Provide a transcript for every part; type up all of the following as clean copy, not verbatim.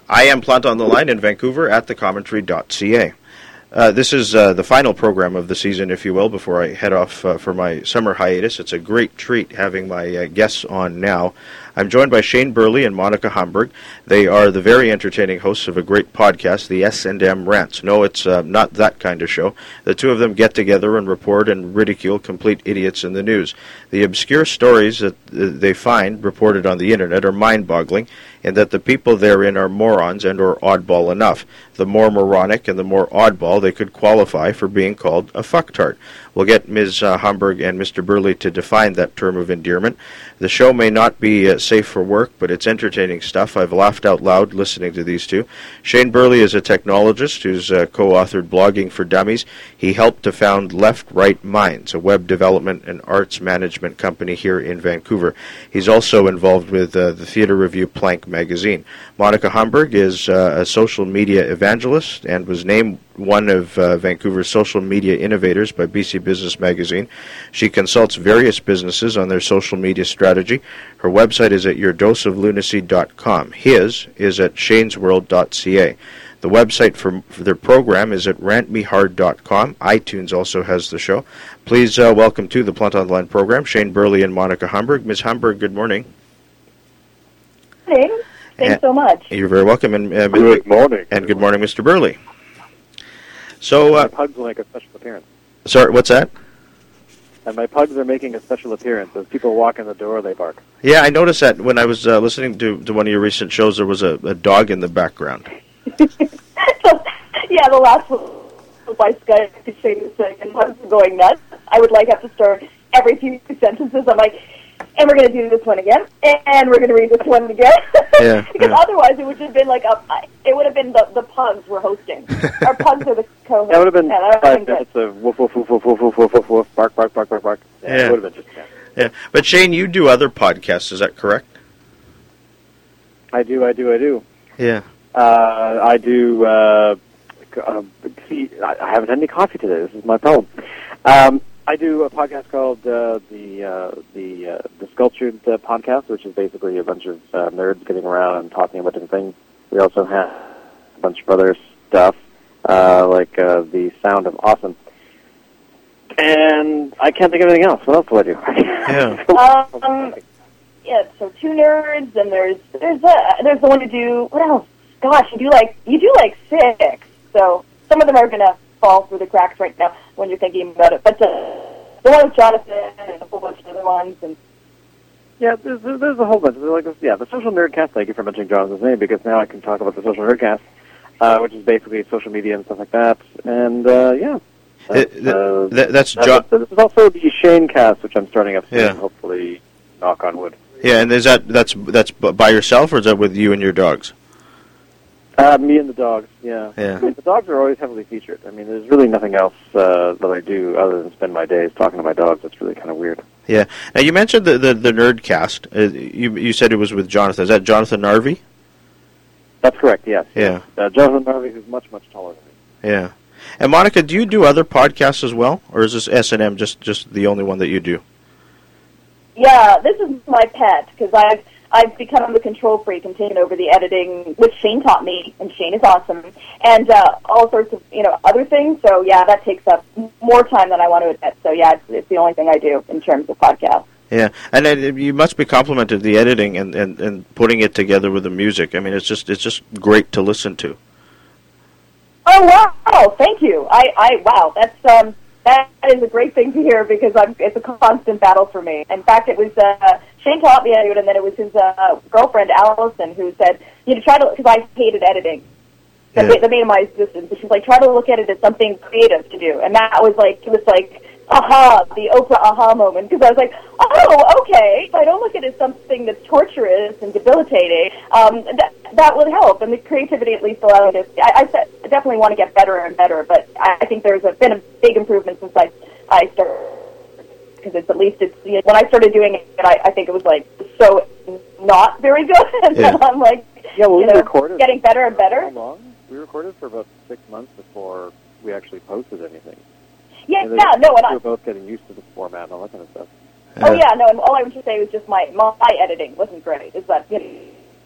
I am Plant on the Line in Vancouver at thecommentary.ca. This is the final program of the season, if you will, before I head off for my summer hiatus. It's a great treat having my guests on now. I'm joined by Shane Burley and Monica Hamburg. They are the very entertaining hosts of a great podcast, the S&M Rants. No, it's not that kind of show. The two of them get together and report and ridicule complete idiots in the news. The obscure stories that they find reported on the internet are mind-boggling, in that the people therein are morons and or oddball enough. The more moronic and the more oddball, they could qualify for being called a fucktard. We'll get Ms. Hamburg and Mr. Burley to define that term of endearment. The show may not be safe for work, but it's entertaining stuff. I've laughed out loud listening to these two. Shane Burley is a technologist who's co-authored Blogging for Dummies. He helped to found Left Right Minds, a web development and arts management company here in Vancouver. He's also involved with the theater review Plank magazine. Monica Hamburg is a social media evangelist and was named one of Vancouver's social media innovators by BC Business Magazine. She consults various businesses on their social media strategy. Her website is at yourdoseoflunacy.com. His is at shanesworld.ca. The website for their program is at rantmehard.com. iTunes also has the show. Please welcome to the Plant on the Line program, Shane Burley and Monica Hamburg. Ms. Hamburg, good morning. Hey, thanks so much. You're very welcome. And good morning. And good morning, Mr. Burley. So, my pugs will make a special appearance. Sorry, what's that? And my pugs are making a special appearance. As people walk in the door, they bark. Yeah, I noticed that when I was listening to one of your recent shows, there was a dog in the background. Yeah, the last one was by Skype to Shane and pugs were going nuts. I would have to start every few sentences. I'm like, and we're going to do this one again, and we're going to read this one again. Yeah, because otherwise it would have been like it would have been the pugs were hosting. Our pugs are the co-hosts. That would have been 5 minutes of woof, woof, woof, woof, woof, woof, woof, woof, woof, bark, bark, bark, bark, bark. Yeah. It would have been just Yeah, but Shane, you do other podcasts, is that correct? I do. Yeah. I do, see, I haven't had any coffee today. This is my problem. I do a podcast called the Sculptured Podcast, which is basically a bunch of nerds getting around and talking about different things. We also have a bunch of other stuff, like the Sound of Awesome. And I can't think of anything else. What else do I do? Yeah. Yeah, so two nerds, and there's the one to do, what else? Gosh, you do like 6. So some of them are going to fall through the cracks right now when you're thinking about it. But the one with Jonathan and a whole bunch of other ones. And yeah, there's a whole bunch. The Social Nerdcast, thank you for mentioning Jonathan's name, because now I can talk about the Social Nerdcast, which is basically social media and stuff like that. And, yeah. That's John. This is also the Shane Cast, which I'm starting up soon, hopefully, knock on wood. Yeah, and that's by yourself, or is that with you and your dogs? Me and the dogs, yeah. I mean, the dogs are always heavily featured. I mean, there's really nothing else that I do other than spend my days talking to my dogs. It's really kind of weird. Yeah. Now, you mentioned the Nerdcast. You said it was with Jonathan. Is that Jonathan Narvey? That's correct, yes. Yeah. Jonathan Narvey, who's much, much taller than me. Yeah. And, Monica, do you do other podcasts as well? Or is this S&M just the only one that you do? Yeah, this is my pet, because I've become the control freak and taken over the editing, which Shane taught me, and Shane is awesome, and all sorts of other things. So yeah, that takes up more time than I want to admit. So yeah, it's the only thing I do in terms of podcasts. Yeah, and then you must be complimented the editing and putting it together with the music. I mean, it's just great to listen to. Oh wow! Thank you. Wow, that is a great thing to hear, because it's a constant battle for me. In fact, it was Shane taught me how to do it, and then it was his girlfriend, Allison, who said, try to, because I hated editing. The main of my existence. She's like, try to look at it as something creative to do. And that was like, it was like, aha, the Oprah aha moment, because I was like, oh, okay, if I don't look at it as something that's torturous and debilitating, that would help, and the creativity at least allowed it. I definitely want to get better and better, but I think there's been a big improvement since I started, because when I started doing it, I think it was like so not very good, and then I'm like, we recorded getting better and better. How long? We recorded for about 6 months before we actually posted anything. Yeah, and we're both getting used to the format and all that kind of stuff. Oh yeah, no, and all I was to say was just my editing wasn't great. Is that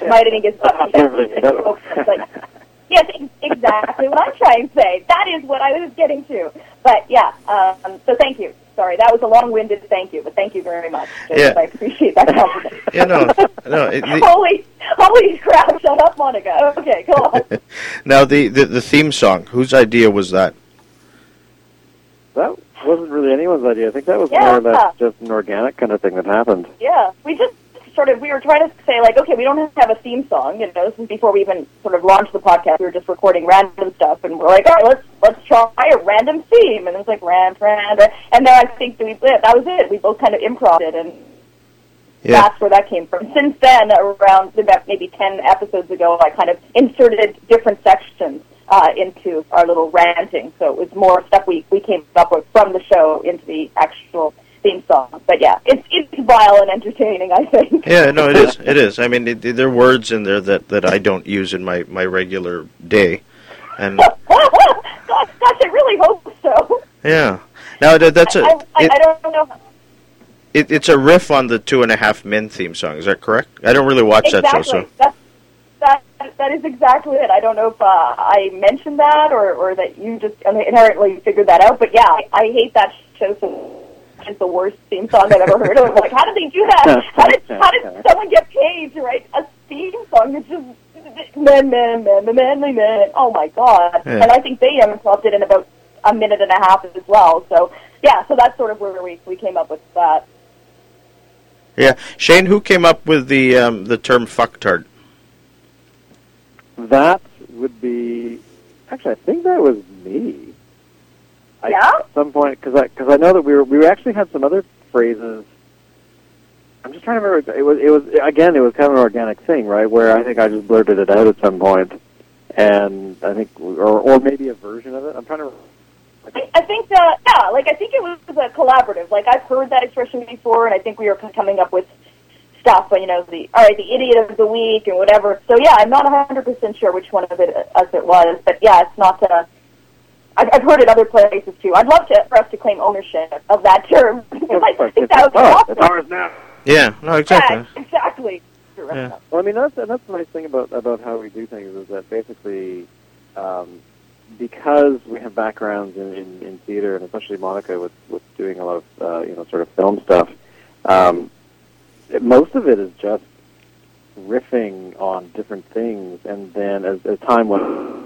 might have been like, yes, exactly what I'm trying to say. That is what I was getting to. But yeah, so thank you. Sorry, that was a long-winded thank you, but thank you very much. Yeah. I appreciate that compliment. Yeah, no. Holy crap, shut up, Monica. Okay, go on. Now, the theme song, whose idea was that? That wasn't really anyone's idea. I think that was more or less just an organic kind of thing that happened. Yeah, we were trying to say, like, okay, we don't have a theme song. This is before we even sort of launched the podcast. We were just recording random stuff, and we're like, all right, let's try a random theme. And it was like, random. And then I think that was it. We both kind of improvised it, and that's where that came from. Since then, around about maybe 10 episodes ago, I kind of inserted different sections into our little ranting. So it was more stuff we came up with from the show into the actual theme song. But yeah, it's vile and entertaining, I think. Yeah, no, it is. It is. I mean, there are words in there that I don't use in my regular day. And gosh, I really hope so. Yeah. Now, that's a... I don't know. It's a riff on the 2.5 Men theme song. Is that correct? I don't really watch that show, so... That is exactly it. I don't know if I mentioned that or that you just inherently figured that out. But yeah, I hate that show so it's the worst theme song I've ever heard of. Like, how did they do that? How did someone get paid to write a theme song that's just men? Oh my god! Yeah. And I think they improvised it in about a minute and a half as well. So yeah, so that's sort of where we came up with that. Yeah, Shane, who came up with the term fucktard? That would be actually. I think that was me. At some point, because I know that we actually had some other phrases. I'm just trying to remember. It was again. It was kind of an organic thing, right? Where I think I just blurted it out at some point, and I think, or maybe a version of it. I'm trying to. I think I think it was a collaborative. Like, I've heard that expression before, and I think we were coming up with stuff. But the idiot of the week and whatever. So yeah, I'm not 100% sure which one of it was, but yeah, it's not. I've heard it other places too. I'd love for us to claim ownership of that term. I think that would be awesome. It's ours now. Yeah, no, exactly. Yeah, exactly. Yeah. Well, I mean, that's the nice thing about how we do things is that basically, because we have backgrounds in theater, and especially Monica with doing a lot of sort of film stuff, most of it is just riffing on different things, and then as time went,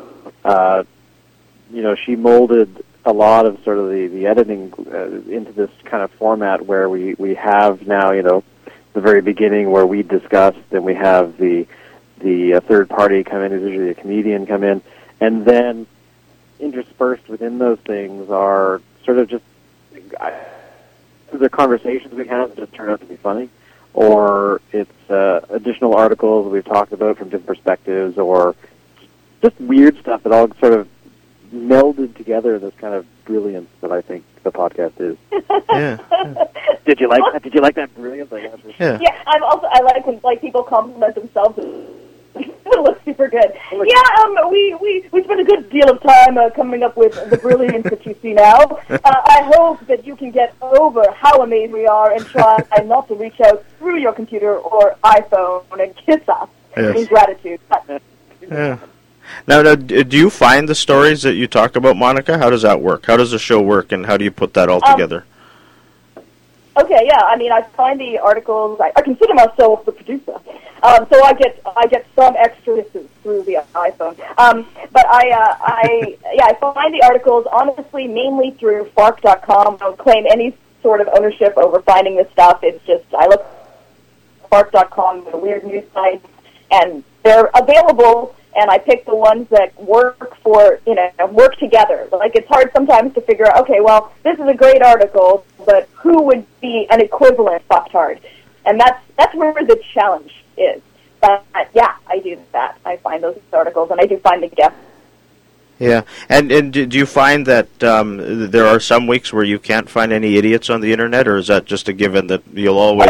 she molded a lot of sort of the editing into this kind of format where we have now, the very beginning where we discussed, and we have the third party come in, who's usually a comedian, come in, and then interspersed within those things are sort of just the conversations we have that just turn out to be funny, or it's additional articles we've talked about from different perspectives, or just weird stuff that all sort of melded together this kind of brilliance that I think the podcast is. Yeah. Did you like that? Did you like that brilliance? Yeah. I like when people compliment themselves. It looks super good. Yeah, we spent a good deal of time coming up with the brilliance that you see now. I hope that you can get over how amazing we are and try not to reach out through your computer or iPhone and kiss us in gratitude. Yeah. Now, do you find the stories that you talk about, Monica? How does that work? How does the show work, and how do you put that all together? Okay, yeah. I mean, I find the articles. I consider myself the producer, so I get some extras through the iPhone. But I find the articles honestly mainly through Fark.com. I don't claim any sort of ownership over finding this stuff. It's just I look at Fark.com, the weird news site, and they're available. And I pick the ones that work together. Like, it's hard sometimes to figure out, okay, well, this is a great article, but who would be an equivalent fucktard? And that's where the challenge is. But, yeah, I do that. I find those articles, and I do find the guests. Yeah. And do you find that there are some weeks where you can't find any idiots on the Internet, or is that just a given that you'll always...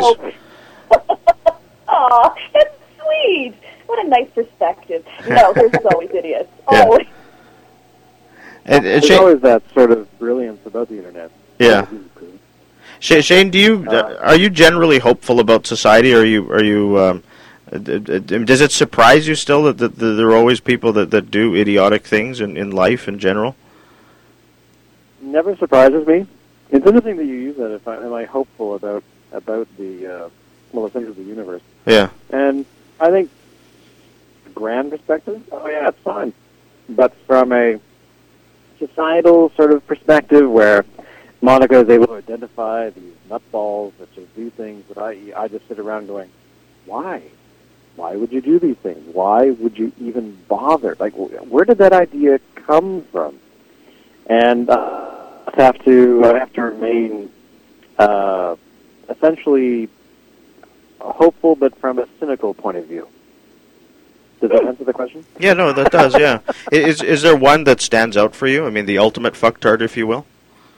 Aw, that's sweet. What a nice perspective. No, there's always idiots. Yeah. Always. And there's always that sort of brilliance about the Internet. Yeah. Shane, are you generally hopeful about society? Or are you Does it surprise you still that there are always people that do idiotic things in life in general? Never surprises me. It's interesting that you use that. Am I hopeful about the essentially the universe? Yeah. And I think, grand perspective, oh yeah, it's fine. But from a societal sort of perspective, where Monica is able to identify these nutballs that just do things that I just sit around going, why? Why would you do these things? Why would you even bother? Like, where did that idea come from? And I have to remain essentially hopeful, but from a cynical point of view. Does that answer the question? Yeah, no, that does, yeah. Is there one that stands out for you? I mean, the ultimate fucktard, if you will?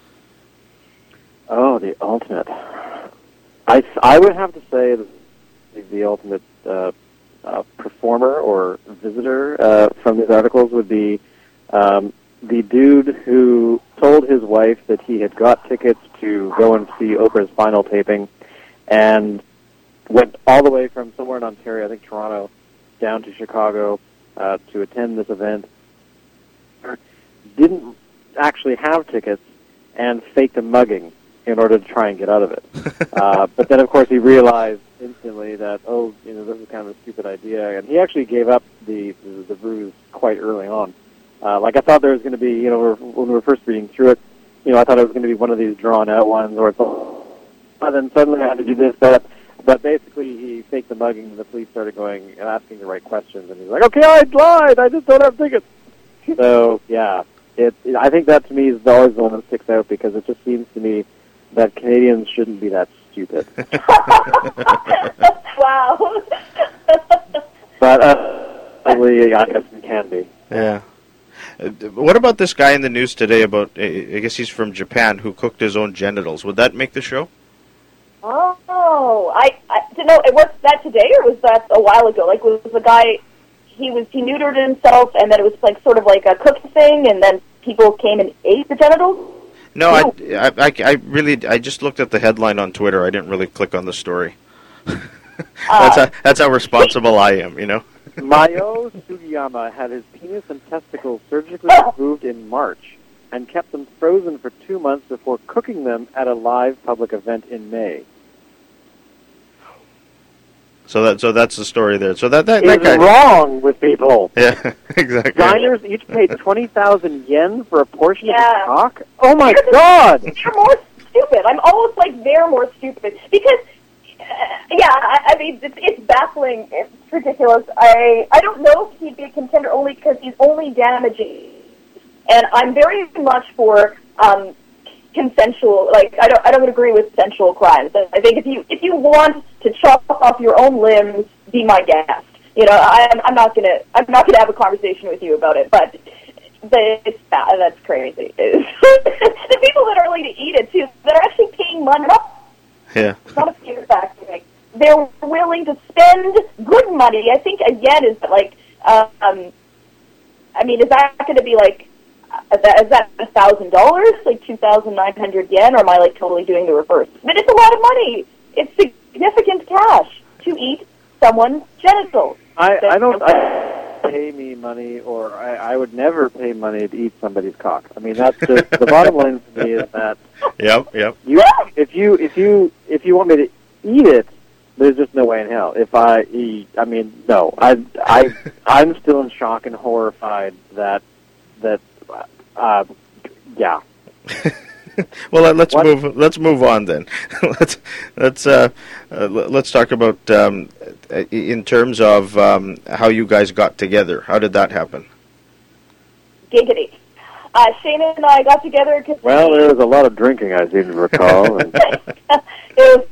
Oh, the ultimate. I would have to say the ultimate performer or visitor from these articles would be the dude who told his wife that he had got tickets to go and see Oprah's final taping and went all the way from somewhere in Ontario, I think Toronto, down to Chicago to attend this event. Didn't actually have tickets and faked a mugging in order to try and get out of it. But then, of course, he realized instantly that, this is kind of a stupid idea, and he actually gave up the ruse quite early on. I thought there was going to be, when we were first reading through it, I thought it was going to be one of these drawn-out ones, but then suddenly I had to do this, that. But basically, he faked the mugging, and the police started going and asking the right questions, and he's like, okay, I lied, I just don't have tickets. So, yeah, I think that to me is always the one that sticks out, because it just seems to me that Canadians shouldn't be that stupid. Wow. But, I guess we can be. Yeah. What about this guy in the news today about, I guess he's from Japan, who cooked his own genitals? Would that make the show? Oh, I didn't know. Was that today or was that a while ago? Like, was the guy, he neutered himself and then it was like sort of like a cooking thing and then people came and ate the genitals? No, I just looked at the headline on Twitter. I didn't really click on the story. That's how responsible I am, Mayo Sugiyama had his penis and testicles surgically removed in March and kept them frozen for 2 months before cooking them at a live public event in May. So that's the story there. So that guy wrong with people. Yeah, exactly. Diners each paid 20,000 yen for a portion of the cock. Oh my God! They're more stupid. I'm almost like they're more stupid because. I mean, it's baffling. It's ridiculous. I don't know if he'd be a contender only because he's only damaging. And I'm very much for consensual. Like, I don't agree with sensual crimes. I think if you want to chop off your own limbs, be my guest. I'm not gonna have a conversation with you about it. But that's crazy. The people that are willing to eat it too, that are actually paying money. Yeah. It's not a fear factor. They're willing to spend good money. I think a yen is like, is that going to be like, is that $1,000, like 2,900 yen, or am I like totally doing the reverse? But it's a lot of money. It's significant cash to eat someone's genitals. I don't pay me money, or I would never pay money to eat somebody's cock. I mean, that's just the bottom line for me is that. Yep. If you want me to eat it, there's just no way in hell. If I eat, no. I'm still in shock and horrified that yeah. Well, let's move on then. let's talk about in terms of how you guys got together. How did that happen? Giggity. Shane and I got together because there was a lot of drinking, I seem to recall. And it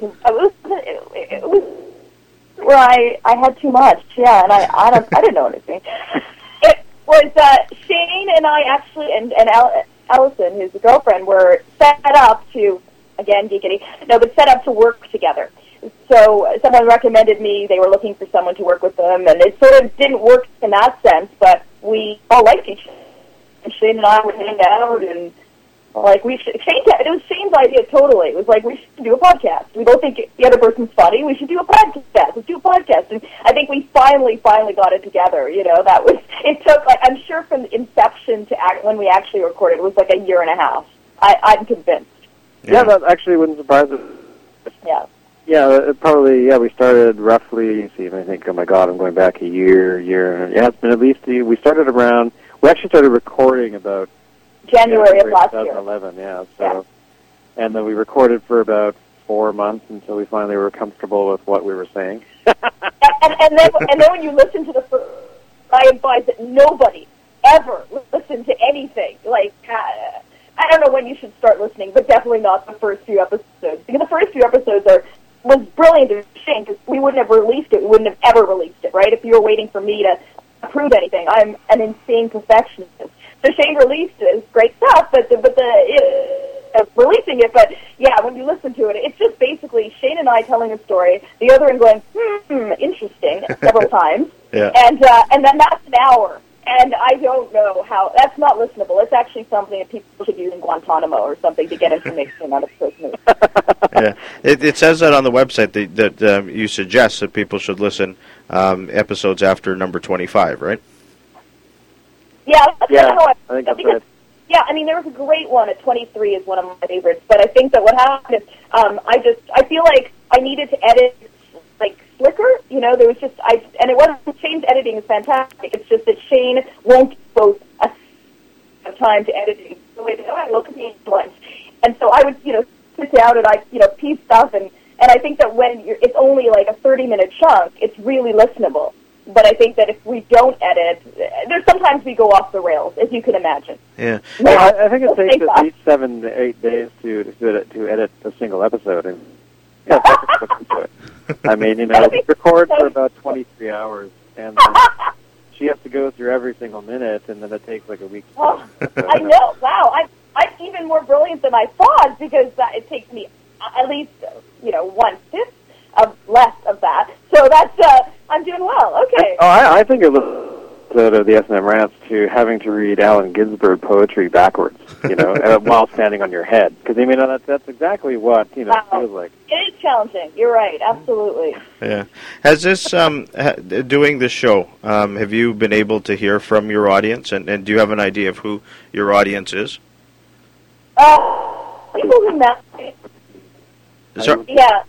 was where I had too much. Yeah, and I didn't know anything. It was Shane and I actually and Allison, who's the girlfriend, were set up to, again, geekity, but set up to work together. So someone recommended me. They were looking for someone to work with them, and it sort of didn't work in that sense, but we all liked each other. And Shane and I would hang out, and Like, it was Shane's idea totally. It was like, we should do a podcast. We both think the other person's funny. We should do a podcast. Let's do a podcast. And I think we finally got it together. It took, like, I'm sure from inception to when we actually recorded, it was like a year and a half. I'm convinced. Yeah, that actually wouldn't surprise us. Yeah. Yeah, we started roughly, I think, oh my God, I'm going back a year. Yeah, it's been at least, we actually started recording about January of last year. 2011, yeah. So, and then we recorded for about 4 months until we finally were comfortable with what we were saying. and then when you listen to the first, I advise that nobody ever listen to anything. Like, I don't know when you should start listening, but definitely not the first few episodes. Because the first few episodes was brilliant to Shane, because we wouldn't have released it. We wouldn't have ever released it, right? If you were waiting for me to prove anything, I'm an insane perfectionist. So Shane released it. It's great stuff, but releasing it. But yeah, when you listen to it, it's just basically Shane and I telling a story, the other one going, interesting, several times, and then that's an hour. And I don't know how. That's not listenable. It's actually something that people should use in Guantanamo or something to get information out of prisoners. Yeah, it says that on the website that you suggest that people should listen episodes after number 25, right? Yeah, I think that's right. Yeah, I mean, there was a great one at 23 is one of my favorites, but I think that what happened is I feel like I needed to edit, like, slicker, there was just, and it wasn't, Shane's editing is fantastic, it's just that Shane won't devote a time to editing, so I look at me once, and so I would, sit down and piece stuff, and I think that when it's only like a 30-minute chunk, it's really listenable. But I think that if we don't edit, there's sometimes we go off the rails, as you can imagine. Yeah. I think it takes at least 7 to 8 days to edit a single episode. And I mean, we record for about 23 hours, and she has to go through every single minute, and then it takes like a week. Oh, I know. Wow, I'm even more brilliant than I thought, because it takes me at least 1/5 of less of that. So that's I'm doing well. Okay. Oh, I think it was the S&M Rants to having to read Allen Ginsberg poetry backwards, while standing on your head. Because I mean, that's exactly what it feels like. It is challenging. You're right. Absolutely. Yeah. Has this doing this show? Have you been able to hear from your audience, and do you have an idea of who your audience is? People who met me. Yeah.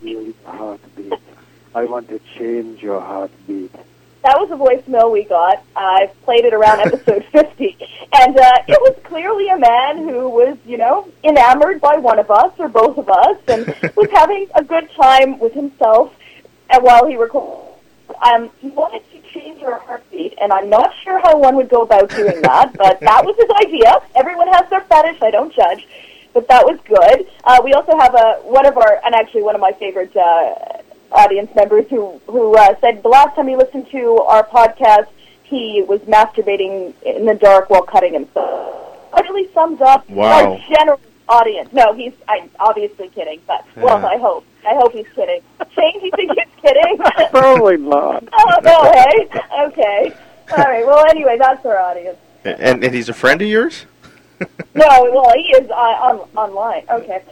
I want to change your heartbeat. That was a voicemail we got. I played it around episode 50. And it was clearly a man who was, enamored by one of us or both of us and was having a good time with himself while he recorded. He wanted to change our heartbeat, and I'm not sure how one would go about doing that, but that was his idea. Everyone has their fetish. I don't judge. But that was good. We also have one of my favorite audience members who said the last time he listened to our podcast, he was masturbating in the dark while cutting himself. That really sums up our general audience. No, I'm obviously kidding, but, I hope. I hope he's kidding. Shane, do you think he's kidding? Probably not. Oh, no, hey? Okay. All right, well, anyway, that's our audience. And he's a friend of yours? No, well, he is online. Okay.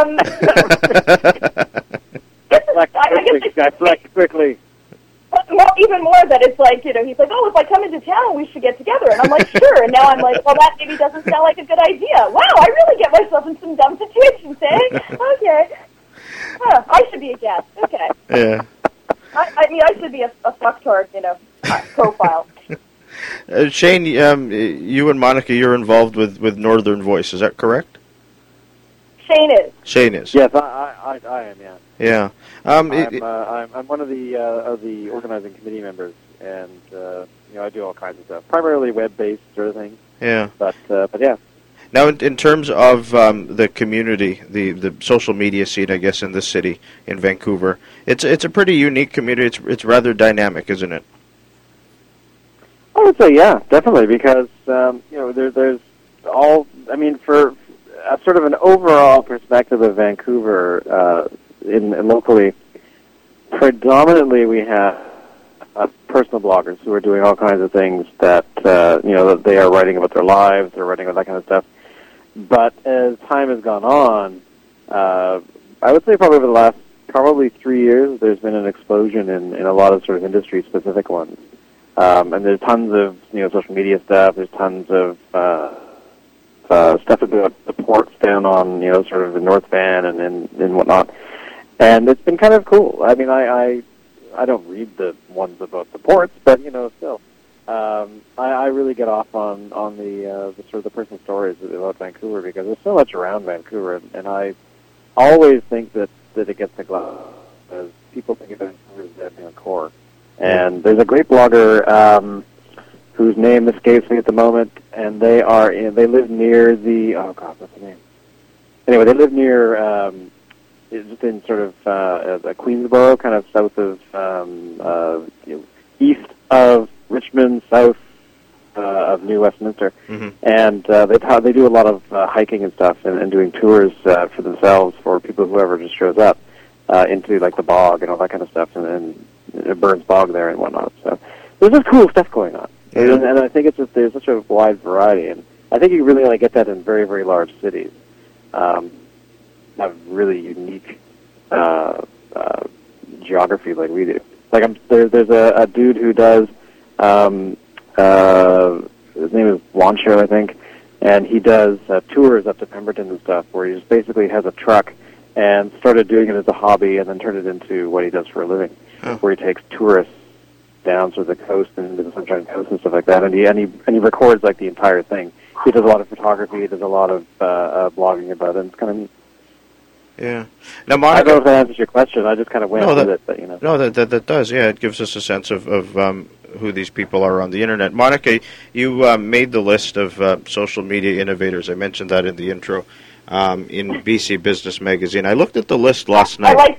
I flex quickly. Even more that it's like, he's like, oh, if I come into town, we should get together. And I'm like, sure. And now I'm like, well, that maybe doesn't sound like a good idea. Wow, I really get myself in some dumb situations, eh? Okay. Huh, I should be a guest. Okay. Yeah. I should be a fucktard, profile. Shane, you and Monica, you're involved with Northern Voice. Is that correct? Shane is. Yes, I am. Yeah. Yeah. I'm one of the organizing committee members, and I do all kinds of stuff, primarily web-based sort of things. Yeah. But yeah. Now, in terms of the community, the social media scene, I guess, in this city, in Vancouver, it's a pretty unique community. It's rather dynamic, isn't it? I would say, yeah, definitely, because there's all. I mean, for a sort of an overall perspective of Vancouver, in locally, predominantly we have personal bloggers who are doing all kinds of things that that they are writing about their lives, they're writing about that kind of stuff, But as time has gone on, I would say probably over the last 3 years, there's been an explosion in a lot of sort of industry-specific ones. And there's tons of social media stuff. There's tons of stuff about the ports down on sort of the North Van and whatnot. And it's been kind of cool. I mean, I don't read the ones about the ports, but still, I really get off on the sort of the personal stories about Vancouver, because there's so much around Vancouver, and I always think that it gets neglected, because people think of Vancouver as dead in the core. And there's a great blogger whose name escapes me at the moment, and they live near the what's the name? Anyway, they live near just in sort of Queensboro, kind of south of east of Richmond, south of New Westminster, and they do a lot of hiking and stuff, and doing tours for themselves, for people, whoever just shows up into like the bog and all that kind of stuff, and Burns Bog there and whatnot. So there's just cool stuff going on, and I think it's just there's such a wide variety, and I think you really only get that in very, very large cities. Have really unique geography like we do. Like there's a dude who does his name is Launcho, I think, and he does tours up to Pemberton and stuff, where he just basically has a truck and started doing it as a hobby, and then turned it into what he does for a living, where he takes tourists down to the coast and into the Sunshine Coast and stuff like that, and he records like the entire thing. He does a lot of photography, he does a lot of blogging about it, and it's kind of neat. Yeah. Now, Monica, I don't know if that answers your question. I just kind of went with it, but No, that does. Yeah, it gives us a sense of who these people are on the internet. Monica, you made the list of social media innovators. I mentioned that in the intro in BC Business Magazine. I looked at the list last night.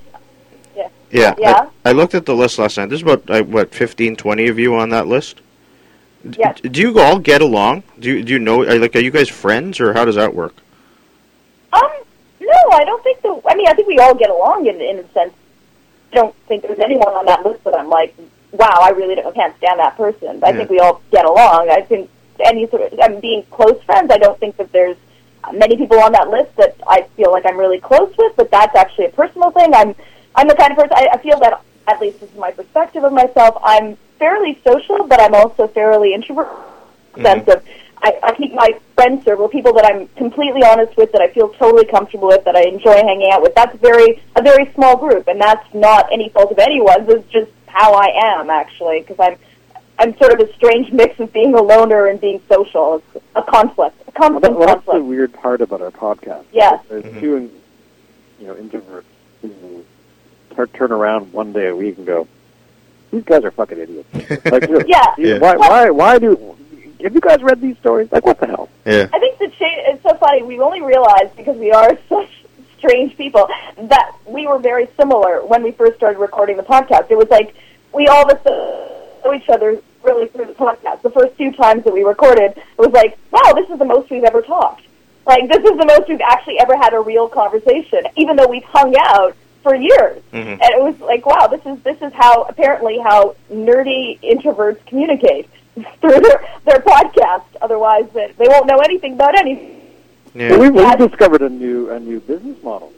I looked at the list last night. There's about 15, 20 of you on that list. Yes. Do you all get along? Do you know? Are you guys friends, or how does that work? No, I don't think so. I mean, I think we all get along in a sense. I don't think there's anyone on that list that I'm like, wow, I really can't stand that person. But I think we all get along. I think being close friends, I don't think that there's many people on that list that I feel like I'm really close with, but that's actually a personal thing. I'm the kind of person, I feel that, at least this is my perspective of myself, I'm fairly social, but I'm also fairly introverted. In the sense of, I keep my friend circle, people that I'm completely honest with, that I feel totally comfortable with, that I enjoy hanging out with. That's a very small group, and that's not any fault of anyone's. It's just how I am, actually, because I'm sort of a strange mix of being a loner and being social. It's a conflict, conflict. That's the weird part about our podcast. Yes. There's two, introverts who turn around one day a week and go, "These guys are fucking idiots." Like, why do? Have you guys read these stories? Like, what the hell? Yeah. I think it's so funny. We've only realized, because we are such strange people, that we were very similar when we first started recording the podcast. It was like we all of us know each other really through the podcast. The first few times that we recorded, it was like, wow, this is the most we've ever talked. Like, this is the most we've actually ever had a real conversation, even though we've hung out for years. And it was like, wow, this is how nerdy introverts communicate. Through their podcast. Otherwise, they won't know anything about anything. Yeah. We've discovered a new business model.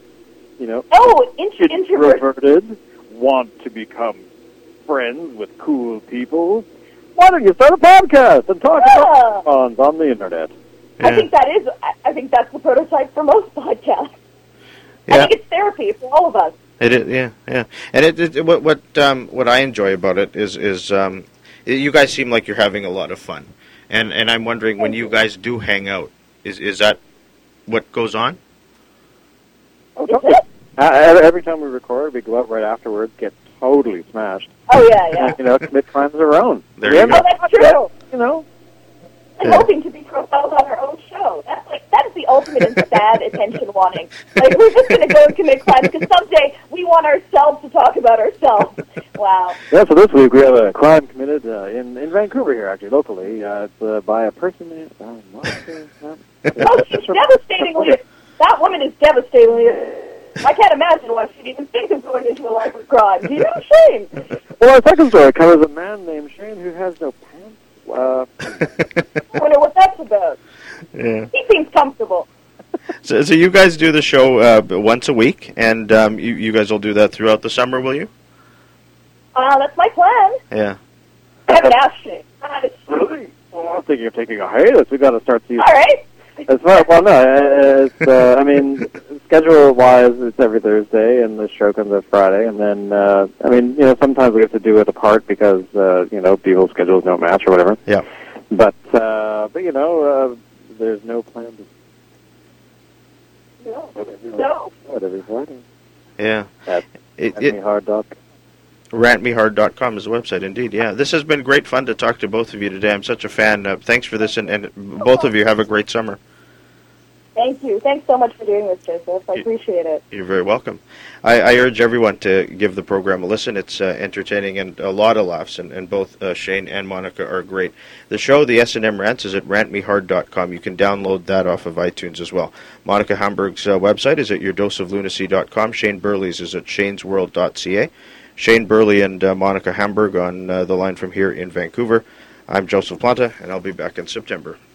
Introverted, want to become friends with cool people. Why don't you start a podcast and talk about bonds on the internet? Yeah. I think that's the prototype for most podcasts. Yeah. I think it's therapy for all of us. It is, yeah. And what I enjoy about it is you guys seem like you're having a lot of fun, and I'm wondering, when you guys do hang out, is that what goes on? Every time we record, we go out right afterwards, get totally smashed. Oh yeah. Commit crimes of our own. There you go. Oh, that's true. I'm hoping to be profiled on our own show. That is the ultimate in sad attention wanting. Like, we're just going to go and commit crimes because someday we want ourselves to talk about ourselves. Wow. Yeah, so this week we have a crime committed in Vancouver here, actually, locally. It's by a person named she's devastatingly... That woman is devastatingly... I can't imagine why she'd even think of going into a life of crime. Do you know Shane? Well, our second story covers a man named Shane who has no pants. I wonder what that's about. Yeah. He seems comfortable. So you guys do the show once a week, and you guys will do that throughout the summer, will you? That's my plan. Yeah. I haven't asked you. Really? Well, I'm thinking of taking a hiatus. We got to start season. All right. As far, well, no, it's, I mean, schedule-wise, it's every Thursday, and the show comes out Friday, and then, I mean, you know, sometimes we have to do it apart because, you know, people's schedules don't match or whatever. Yeah. But you know, there's no plan to... No. Every Friday. Yeah. At rantmehard.com. Rantmehard.com is the website, indeed. Yeah, this has been great fun to talk to both of you today. I'm such a fan. Thanks for this, and both of you have a great summer. Thank you. Thanks so much for doing this, Joseph. I appreciate it. You're very welcome. I urge everyone to give the program a listen. It's entertaining and a lot of laughs, and both Shane and Monica are great. The show, the S&M Rants, is at rantmehard.com. You can download that off of iTunes as well. Monica Hamburg's website is at yourdoseoflunacy.com. Shane Burley's is at shanesworld.ca. Shane Burley and Monica Hamburg on the line from here in Vancouver. I'm Joseph Planta, and I'll be back in September.